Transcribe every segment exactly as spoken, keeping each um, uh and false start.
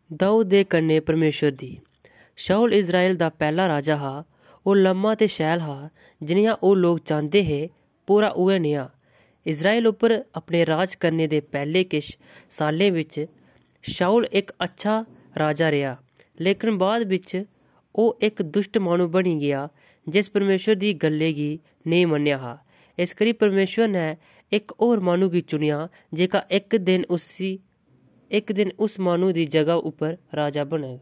दाऊद दे कन्नै परमेश्वर दी। शाऊल इज़राइल दा पैह्ला राजा हा। ओह् लम्मा ते शैल हा, जनेहा ओह् लोग चांह्दे हे, पूरा उ'ऐ नेहा। इज़राइल उप्पर अपने राज करने दे पैह्ले किश साल्लें बिच्च शाऊल इक अच्छा राजा रेहा, लेकिन बाद बिच्च ओह् इक दुष्ट माह्नू बनी गेआ जिस परमेश्वर दी गल्लै गी नेईं मन्नेआ हा। इस करी परमेश्वर ने इक होर माह्नू गी चुनेआ जेह्का इक दिन उसी इक दिन उस माह्नू दी जगह उप्पर राजा बनग।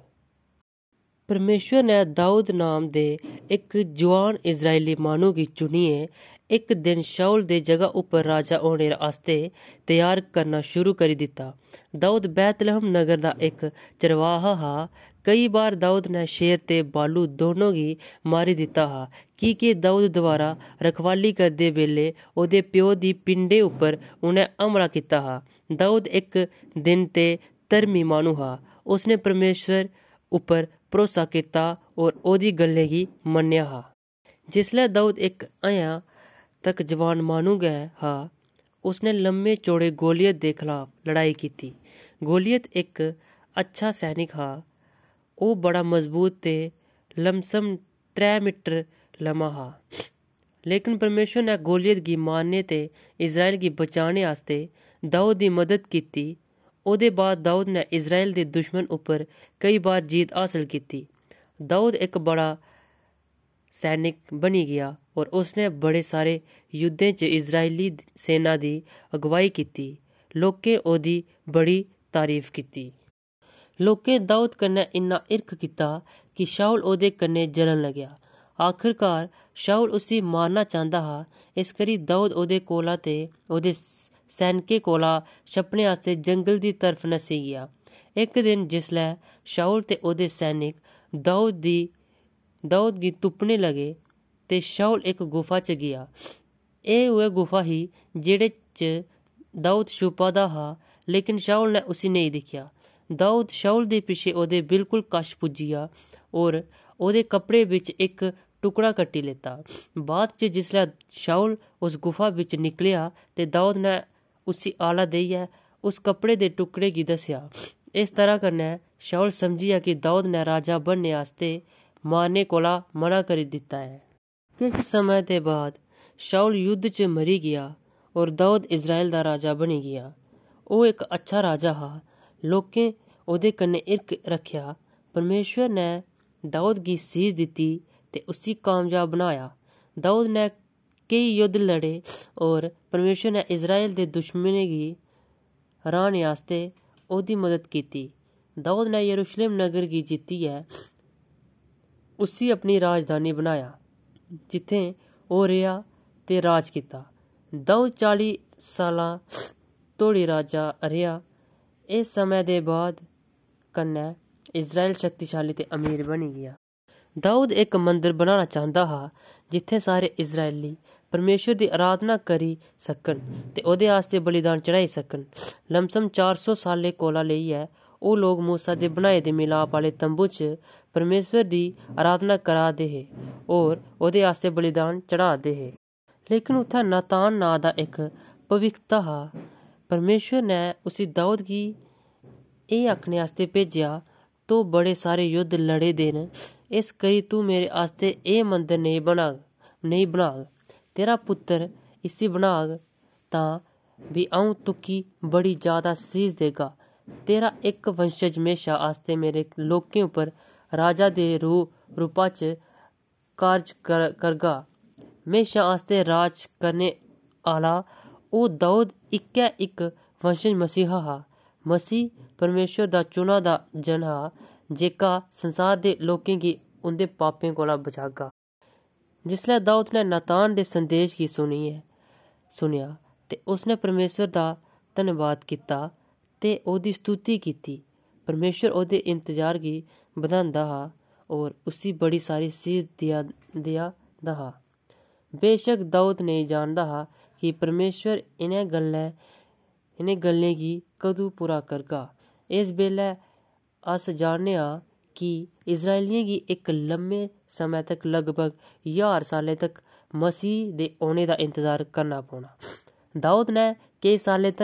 परमेश्वर ने दाऊद नाम दे इक जोआन इज़राइली माह्नू गी चुनियै इक दिन शाऊल दे जगह उप्पर राजा होने आस्तै त्यार करना शुरू करी दित्ता। दाऊद बैतलहम नगर दा इक चरवाहा हा। केई बार दाऊद ने शेर ते भालू दोनों गी मारी दित्ता हा, की के दाऊद द्वारा रखवाली करदे बेल्लै ओह्दे प्यो दी पिंडे उप्पर उ'नें हमला कीता हा। दाऊद इक दिन ते धर्मी माह्नू हा। उसने परमेश्वर उप्पर भरोसा कीता होर ओह्दी गल्लें गी मन्नेआ हा। जिसलै दाऊद इक अजें तक जवान माह्नू गै हा, उसने लम्मे चौड़े गोलियत दे खलाफ लड़ाई कीती। गोलियत इक अच्छा सैनिक हा। ओह् बड़ा मजबूत ते लमसम त्रै मीटर लम्मा हा। लेकिन परमेश्वर ने गोलियत गी मारने ते इज़राइल गी बचाने आस्तै दाऊद दी मदद कीती। ओह्दे बाद दाऊद ने इज़राइल दे दुश्मन उप्पर केई बार जीत हासल कीती। दाऊद इक बड़ा सैनिक बनी गेआ होर उसने बड़े सारे युद्धें च इज़राइली सेना दी अगुआई कीती। लोकें ओह्दी बड़ी तारीफ कीती। लोकें दाऊद कन्नै इन्ना हिरख कीता कि शाऊल ओह्दे कन्नै जलन लगेआ। आखरकार शाऊल उसी मारना चांह्दा हा। इस करी दाऊद ओह्दे कोला ते ओह्दे सैनकें कोला छप्पने आस्तै जंगल दी तरफ नस्सी गेआ। इक दिन जिसलै शाऊल ते ओह्दे सैनिक दाऊद दी दाऊद गी तुप्पने लगे ते शाऊल इक गुफा च गेआ। एह् उ'ऐ गुफा ही जेह्दे च दाऊद छुपा दा हा, लेकिन शाऊल ने उसी नेईं दिक्खेआ। दाऊद शाऊल दे पिच्छें ओह्दे बिल्कुल कश पुज्जिया होर ओह्दे कपड़े बिच्च इक टुकड़ा कट्टी लैता। बाद च जिसलै शाऊल उस गुफा बिच्च निकलेआ ते दाऊद ने उसी आला देइयै उस कपड़े दे टुकड़े गी दस्सेआ। इस तरह कन्नै शाऊल समझिया कि दाऊद ने राजा बनने आस्तै मारने कोला मना करी दित्ता ऐ। किश समें दे बाद शाऊल युद्ध च मरी गेआ होर दाऊद इज़राइल दा राजा बनी गेआ। ओह् इक अच्छा राजा हा। लोकें ओह्दे कन्नै हिरख रक्खेआ। परमेश्वर ने दाऊद गी सीस दित्ती ते उसी कामयाब बनाया। दाऊद ने केई युद्ध लड़े होर परमेश्वर ने इज़राइल दे दुश्मनें गी हराने आस्तै ओह्दी मदद कीती। दाऊद ने यरूशलेम नगर गी जित्तियै उसी अपनी राजधानी बनाया, जित्थें ओह् रेहा ते राज कीता। दाऊद चाली साल्लां धोड़ी राजा रेहा। इस समें दे बाद कन्नै इज़राइल शक्तिशाली ते अमीर बनी गेआ। दाऊद इक मंदर बनाना चांह्दा हा जित्थें सारे इज़राइली परमेश्वर दी अराधना करी सकन ते ओह्दे आस्तै बलिदान चढ़ाई सकन। लमसम चार सौ सालें कोला लेइयै ओह् लोग मूसा दे बनाए दे मिलाप आह्ले तम्बू च परमेश्वर दी अराधना करा दे हे होर ओह्दे आस्तै बलिदान चढ़ा दे हे। लेकिन उत्थें नातान नांऽ दा इक भविखता हा। परमेश्वर ने उसी दाऊद गी एह् आखने आस्तै भेजेआ, तूं बड़े सारे युद्ध लड़े दे न, इस करी तूं मेरे आस्तै एह् मंदर नेईं बनाग नेईं बनाग तेरा पुत्तर इसी बनाग तां भी अ'ऊं तुकी बड़ी जादा सीस देगा। तेरा इक वंशज म्हेशा आस्तै मेरे लोकें उप्पर राजा दे रूपा च कारज कर करगा। म्हेशा आस्तै राज करने आह्ला ओह् दाऊद इक्कै इक वंशज मसीहा हा। मसीह परमेश्वर दा चुना दा जन हा जेह्का संसार दे लोकें गी उं'दे पापें कोला बचागा। जिसलै दाऊद ने नातान दे संदेश गी सुनियै सुनेआ ते उसने परमेश्वर दा धन्नबाद कीता ते ओह्दी स्तुति कीती। परमेश्वर ओह्दे इंतजार गी बधांदा हा होर उसी बड़ी सारी सीस देआ देआ दा हा। बेशक दाऊद नेईं जानदा हा कि परमेश्वर इ'नें गल्लें इ'नें गल्लें गी कदूं पूरा करगा। इस बेल्लै अस जानने आं कि इज़राइलियें गी इक लम्मे समें तक लगभग ज्हार सालें तक मसीह दे औने दा इंतजार करना पौना। दाऊद ने केईं सालें तक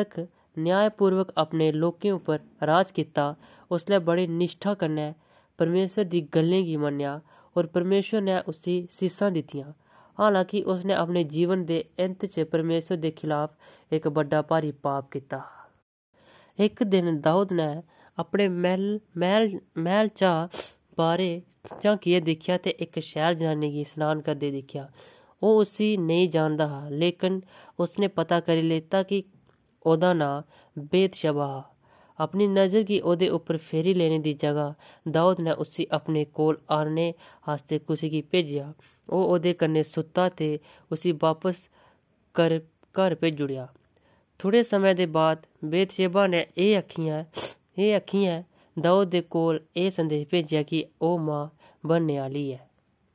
न्यायपूर्वक अपने लोकें उप्पर राज कीता उसलै बड़ी निष्ठा कन्नै परमेश्वर दी गल्लें गी मन्नेआ और परमेश्वर ने उसी सीसां दित्तियां। हालांकि उसने अपने जीवन दे अंत च परमेश्वर दे खिलाफ इक बड्डा भारी पाप कीता। इक दिन दाऊद ने अपने महल महल महल चा बाह्रे झांकियै दिक्खेआ ते इक शैल जनानी गी स्नान करदे दिक्खेआ। ओह् उसी नेईं जानदा हा, लेकिन उसने पता करी लैता कि ओह्दा नांऽ बेतशबा हा। अपनी नज़र गी ओह्दे उप्पर फेरी लैने दी जगह दाऊद ने उसी अपने कोल आह्नने आस्तै कुसै गी भेजेआ। ओह् ओह्दे कन्नै सुत्ता ते उसी बापस घर घर भेजी ओड़ेआ। थोड़े समें दे बाद बेतशेबा ने एह् आखियै एह् आखियै दाऊद दे कोल एह् संदेश भेजेआ कि ओह् मां बनने आह्ली ऐ।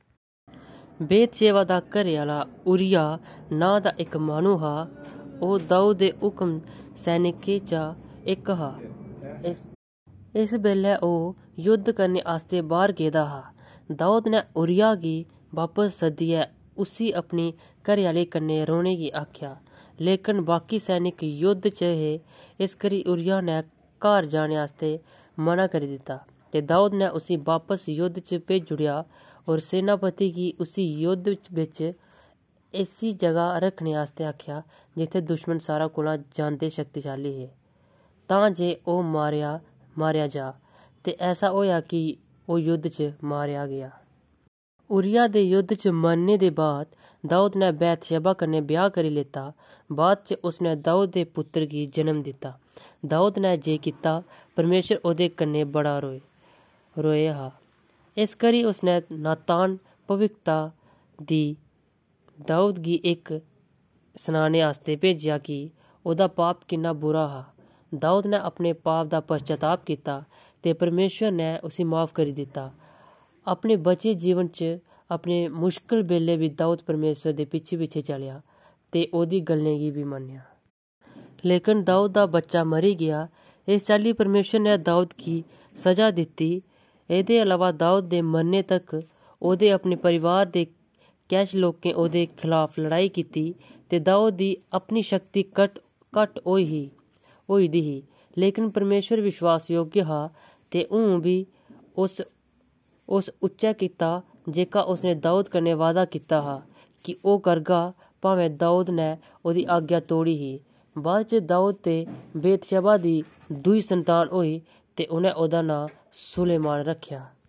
बेतशेबा दा घरै आह्ला उरिय्याह नांऽ दा इक माह्नू हा। ओह् दाऊद दे हुकम सैनिकें चा इक हा। इस इस बेल्लै ओह् युद्ध करने आस्तै बाह्र गेदा हा। दाऊद ने उरिय्याह गी बापस सद्दियै उसी अपनी घरैआह्ली कन्नै रौह्ने गी आखेआ, लेकिन बाकी सैनिक युद्ध च हे, इस करी उरिय्याह ने घर जाने आस्तै मना करी दित्ता ते दाऊद ने उसी बापस युद्ध च भेजी ओड़ेआ और सेनापति गी उसी युद्ध बिच ऐसी जगह रक्खने आस्तै आखेआ जित्थै दुश्मन सारें कोला ज्यादा शक्तिशाली हे, तां जे ओह् मारेआ मारेआ जा। ते ऐसा होएआ कि ओह् युद्ध च मारेआ गेआ। उरिय्याह दे युद्ध च मरने दे बाद दाऊद ने बैतशेबा कन्नै ब्याह करी लैता। बाद च उसने दाऊद दे पुत्तर गी जन्म दित्ता। दाऊद ने जे कीता, परमेश्वर ओह्दे कन्नै बड़ा रोए रोए हा। इस करी उसने नातान भविखता दी दाऊद गी इक सनाने आस्तै भेजेआ कि ओह्दा पाप किन्ना बुरा हा। दाऊद ने अपने पाप दा पश्चाताप कीता ते परमेश्वर ने उसी माफ करी दित्ता। अपने बचे जीवन च अपने मुश्कल बेल्ले बी दाऊद परमेश्वर दे पिच्छे पिच्छे चलेआ ते ओह्दी गल्लें गी बी मन्नेआ। लेकिन दाऊद दा बच्चा मरी गेआ। इस चाल्ली परमेश्वर ने दाऊद गी सजा दित्ती। एह्दे अलावा दाऊद दे मरने तक ओह्दे अपने परिवार दे किश लोकें ओह्दे खलाफ लड़ाई कीती ते दाऊद दी अपनी शक्ति घट घट्ट होई ही होई दी ही, लेकिन परमेश्वर विश्वासयोग्य हा ते हून बी उस उस उच्चा कीता जेह्का उसने दाऊद कन्नै वादा कीता हा कि ओह् करगा, भावें दाऊद ने ओह्दी आज्ञा तोड़ी ही। बाद च दाऊद ते बेतशेबा दी दूई संतान होई ते उ'नें ओह्दा नांऽ सुलेमान रक्खेआ।